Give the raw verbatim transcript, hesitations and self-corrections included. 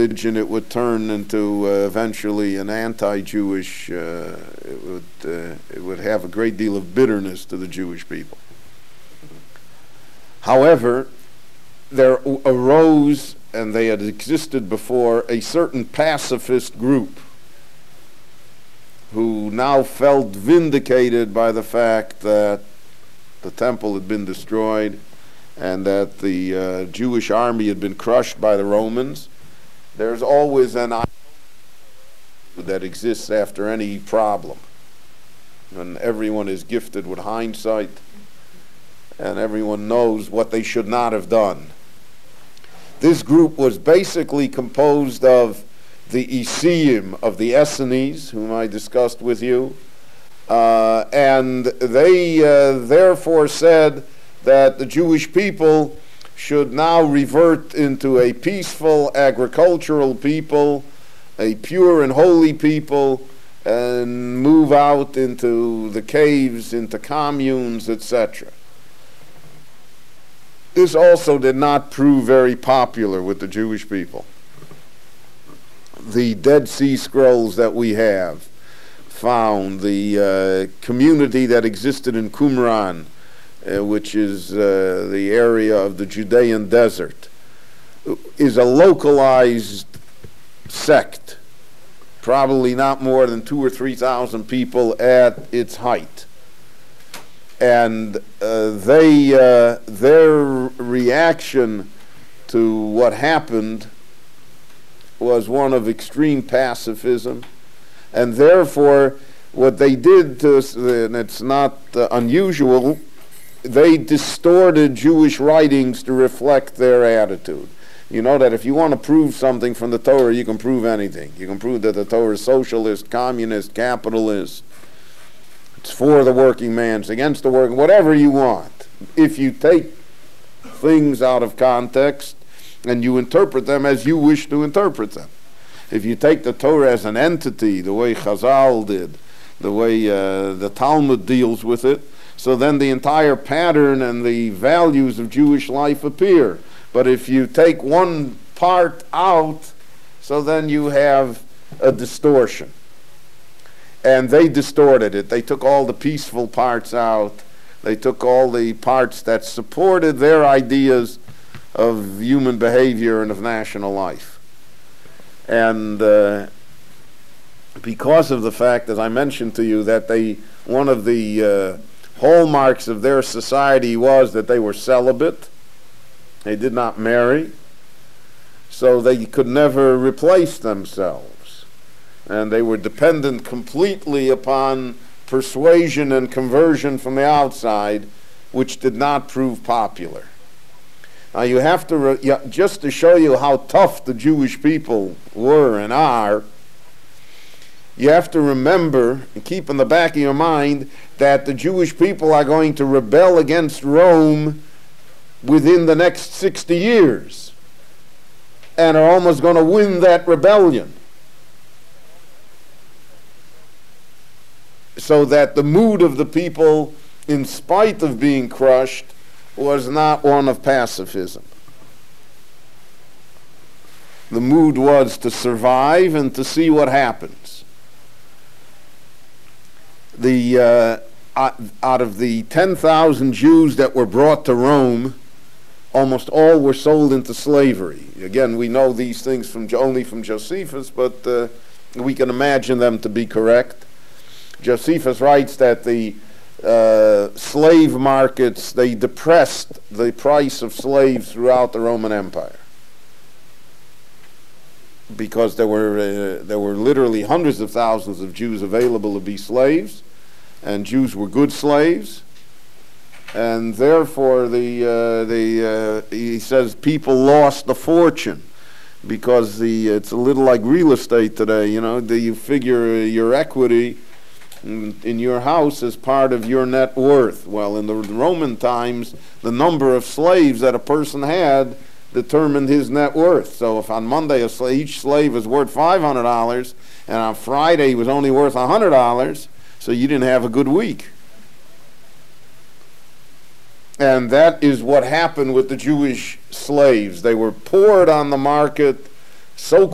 religion, it would turn into uh, eventually an anti-Jewish, uh, it would, uh, it would have a great deal of bitterness to the Jewish people. However, there arose, and they had existed before, a certain pacifist group who now felt vindicated by the fact that the temple had been destroyed and that the uh, Jewish army had been crushed by the Romans. There's always an idea that exists after any problem. And everyone is gifted with hindsight, and everyone knows what they should not have done. This group was basically composed of the Isiim of the Essenes, whom I discussed with you, uh, and they uh, therefore said that the Jewish people should now revert into a peaceful agricultural people, a pure and holy people, and move out into the caves, into communes, et cetera. This also did not prove very popular with the Jewish people. The Dead Sea Scrolls that we have found, the uh, community that existed in Qumran, uh, which is uh, the area of the Judean desert, is a localized sect, probably not more than two or three thousand people at its height. And uh, they, uh, their reaction to what happened was one of extreme pacifism, and therefore what they did, to, and it's not uh, unusual, they distorted Jewish writings to reflect their attitude. You know that if you want to prove something from the Torah, you can prove anything. You can prove that the Torah is socialist, communist, capitalist. It's for the working man, it's against the working, whatever you want. If you take things out of context and you interpret them as you wish to interpret them. If you take the Torah as an entity, the way Chazal did, the way uh, the Talmud deals with it, so then the entire pattern and the values of Jewish life appear. But if you take one part out, so then you have a distortion. And they distorted it. They took all the peaceful parts out. They took all the parts that supported their ideas of human behavior and of national life. And uh, because of the fact, as I mentioned to you, that they, one of the uh, hallmarks of their society was that they were celibate. They did not marry. So they could never replace themselves. And they were dependent completely upon persuasion and conversion from the outside, which did not prove popular. Now you have to, re yeah, just to show you how tough the Jewish people were and are, you have to remember and keep in the back of your mind that the Jewish people are going to rebel against Rome within the next sixty years and are almost going to win that rebellion. So that the mood of the people, in spite of being crushed, was not one of pacifism. The mood was to survive and to see what happens. The, uh, out of the ten thousand Jews that were brought to Rome, almost all were sold into slavery. Again, we know these things from only from Josephus, but uh, we can imagine them to be correct. Josephus writes that the uh, slave markets, they depressed the price of slaves throughout the Roman Empire, because there were uh, there were literally hundreds of thousands of Jews available to be slaves, and Jews were good slaves, and therefore the uh, the uh, he says people lost a fortune, because the it's a little like real estate today. You know, the, you figure your equity in your house as part of your net worth. Well, in the Roman times, the number of slaves that a person had determined his net worth. So if on Monday a sl each slave was worth five hundred dollars, and on Friday he was only worth one hundred dollars, so you didn't have a good week. And that is what happened with the Jewish slaves. They were poured on the market so